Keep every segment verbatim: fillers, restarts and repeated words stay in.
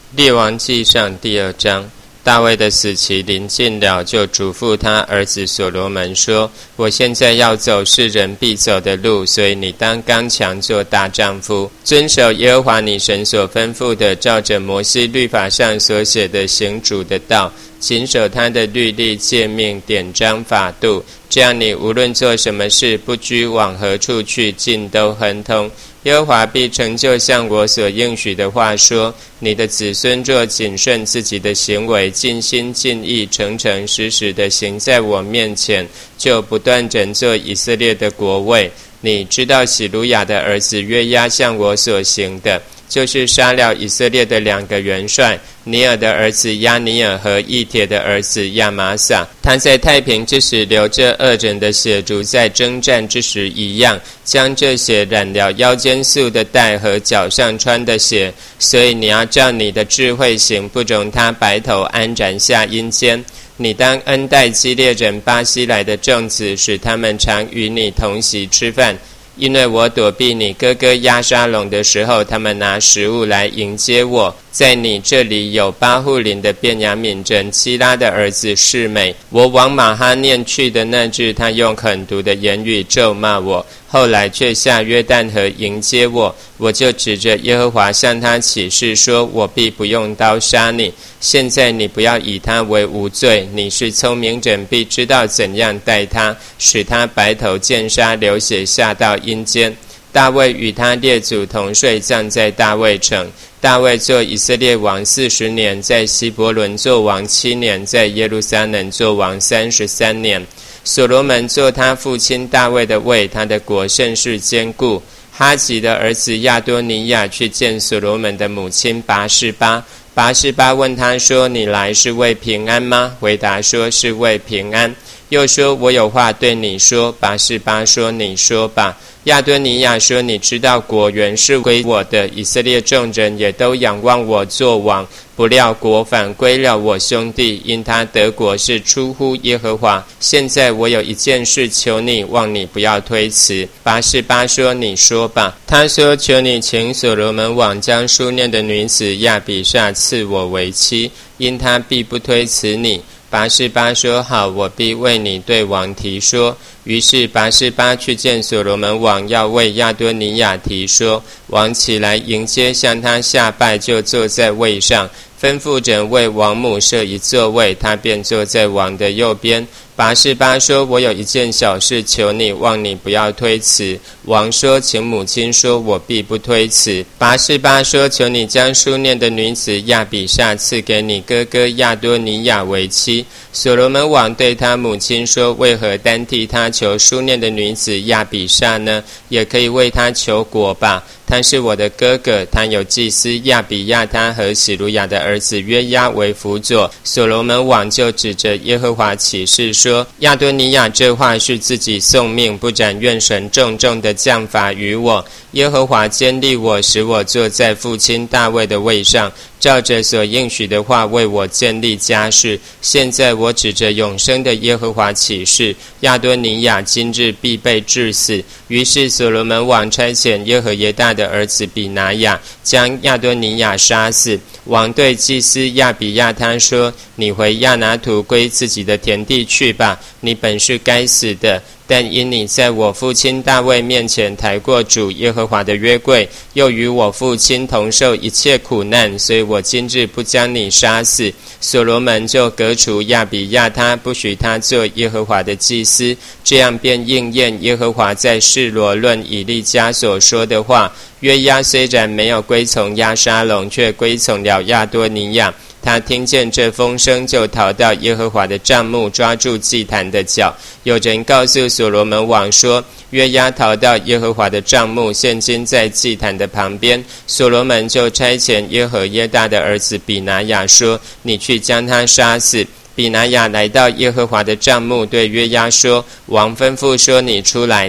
列王纪上第二章，大卫的死期临近了，就嘱咐他儿子所罗门说：我现在要走世人必走的路，所以你当刚强做大丈夫，遵守耶和华你神所吩咐的，照着摩西律法上所写的行主的道，谨守他的律例诫命典章法度，这样你无论做什么事，不拘往何处去，尽都亨通。耶和华必成就像我所应许的话说：你的子孙若谨慎自己的行为，尽心尽意诚诚实实的行在我面前，就不断整做以色列的国位。你知道喜鲁雅的儿子约押向我所行的，就是杀了以色列的两个元帅，尼尔的儿子亚尼尔和以铁的儿子亚玛撒。他在太平之时流着恶人的血，如在征战之时一样，将这血染了腰间束的带和脚上穿的鞋。所以你要照你的智慧行，不容他白头安然下阴间。你当恩待基列人巴西来的众子，使他们常与你同席吃饭。因为我躲避你哥哥押沙龙的时候，他们拿食物来迎接我。在你这里有巴户林的便雅悯人基拉的儿子示每。我往马哈念去的那日，他用狠毒的言语咒骂我，后来却下约旦河迎接我。我就指着耶和华向他起誓说：我必不用刀杀你。现在你不要以他为无罪，你是聪明人，必知道怎样待他，使他白头见杀，流血下到阴间。大卫与他列祖同睡，葬在大卫城。大卫做以色列王四十年，在希伯伦做王七年，在耶路撒冷做王三十三年。所罗门做他父亲大卫的位，他的国甚是坚固。哈吉的儿子亚多尼亚去见所罗门的母亲拔示巴。拔示巴问他说：你来是为平安吗？回答说：是为平安。又说：我有话对你说。拔示巴说：你说吧。亚多尼亚说：你知道国原是归我的，以色列众人也都仰望我做王，不料国反归了我兄弟，因他得国是出乎耶和华。现在我有一件事求你，望你不要推辞。拔示巴说：你说吧。他说：求你请所罗门王将书念的女子亚比煞赐我为妻，因他必不推辞你。拔示巴说：好，我必为你对王提说。于是拔示巴去见所罗门王，要为亚多尼亚提说。王起来迎接，向他下拜，就坐在位上，吩咐人为王母设一座位，他便坐在王的右边。拔示巴说：我有一件小事求你，望你不要推辞。王说：请母亲说，我必不推辞。拔示巴说：求你将书念的女子亚比煞赐给你哥哥亚多尼亚为妻。所罗门王对他母亲说：为何单替他求书念的女子亚比煞呢？也可以为他求国吧。他是我的哥哥，他有祭司亚比亚他和喜鲁雅的儿子约押为辅佐。所罗门王就指着耶和华起誓说：亚多尼亚这话是自己送命，不然愿神重重的降罚于我。耶和华坚立我，使我坐在父亲大卫的位上，照着所应许的话为我建立家室。现在我指着永生的耶和华起誓，亚多尼亚今日必被治死。于是所罗门王差遣耶和耶大的儿子比拿雅，将亚多尼亚杀死。王对祭司亚比亚他说：你回亚拿图归自己的田地去吧，你本是该死的，但因你在我父亲大卫面前抬过主耶和华的约柜，又与我父亲同受一切苦难，所以我今日不将你杀死。所罗门就革除亚比亚他，不许他做耶和华的祭司，这样便应验耶和华在示罗论以利家所说的话。约押虽然没有归从押沙龙，却归从了亚多尼亚。他听见这风声，就逃到耶和华的帐幕，抓住祭坛的脚。有人告诉所罗门王说：约押逃到耶和华的帐幕，现今在祭坛的旁边。所罗门就差遣耶和耶大的儿子比拿雅说：你去将他杀死。比拿雅来到耶和华的帐幕，对约押说：王吩咐说，你出来吧。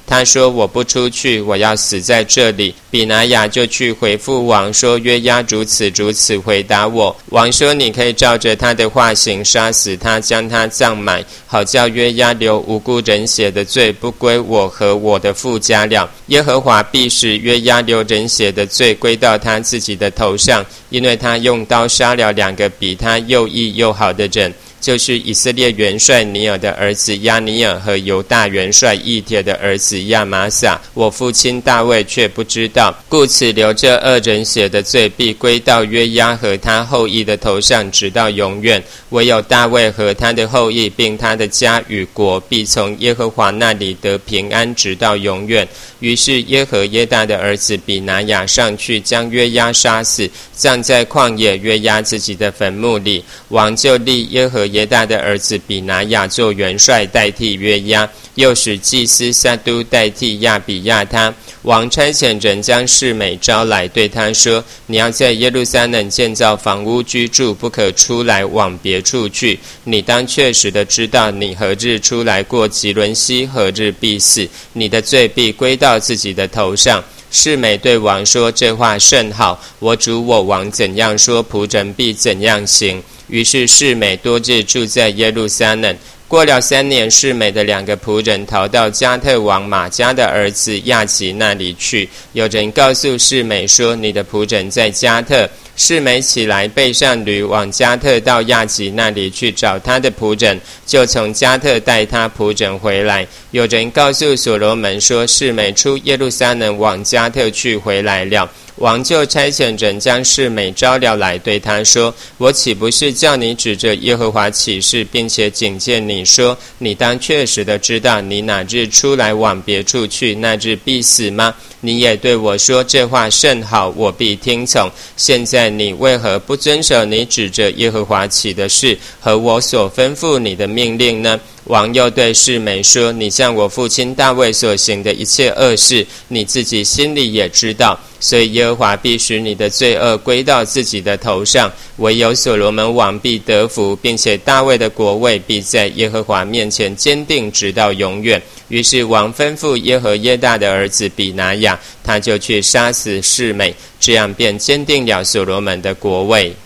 他说：我不出去，我要死在这里。比拿雅就去回复王说：约押如此如此回答我。王说：你可以照着他的话行，杀死他，将他葬埋，好叫约押流无辜人血的罪不归我和我的父家了。耶和华必使约押流人血的罪归到他自己的头上，因为他用刀杀了两个比他又义又好的人，就是以色列元帅尼尔的儿子亚尼尔和犹大元帅以铁的儿子亚玛撒。我父亲大卫却不知道，故此流这二人血的罪必归到约押和他后裔的头上，直到永远。唯有大卫和他的后裔并他的家与国必从耶和华那里得平安，直到永远。于是耶和耶大的儿子比拿雅上去，将约押杀死，葬在旷野约押自己的坟墓里。王就立耶和耶大的儿子比拿雅做元帅，代替约押，又使祭司撒都代替亚比亚他。王差遣人将示每招来，对他说：你要在耶路撒冷建造房屋居住，不可出来往别处去。你当确实的知道，你何日出来过吉伦西，何日必死，你的罪必归到自己的头上。示每对王说：这话甚好，我主我王怎样说，仆人必怎样行。于是示每多日住在耶路撒冷。过了三年，示每的两个仆人逃到加特王马加的儿子亚吉那里去。有人告诉示每说：你的仆人在加特。示每起来，背上驴，往加特到亚吉那里去找他的仆人，就从加特带他仆人回来。有人告诉所罗门说：示每出耶路撒冷往加特去，回来了。王就差遣人将示每招了来，对他说：我岂不是叫你指着耶和华起誓，并且警戒你说，你当确实的知道，你哪日出来往别处去，那日必死吗？你也对我说，这话甚好，我必听从。现在你为何不遵守你指着耶和华起的事和我所吩咐你的命令呢？王又对示每说：你向我父亲大卫所行的一切恶事，你自己心里也知道，所以耶和华必使你的罪恶归到自己的头上。唯有所罗门王必得福，并且大卫的国位必在耶和华面前坚定，直到永远。于是王吩咐耶和耶大的儿子比拿雅，他就去杀死示每，这样便坚定了所罗门的国位。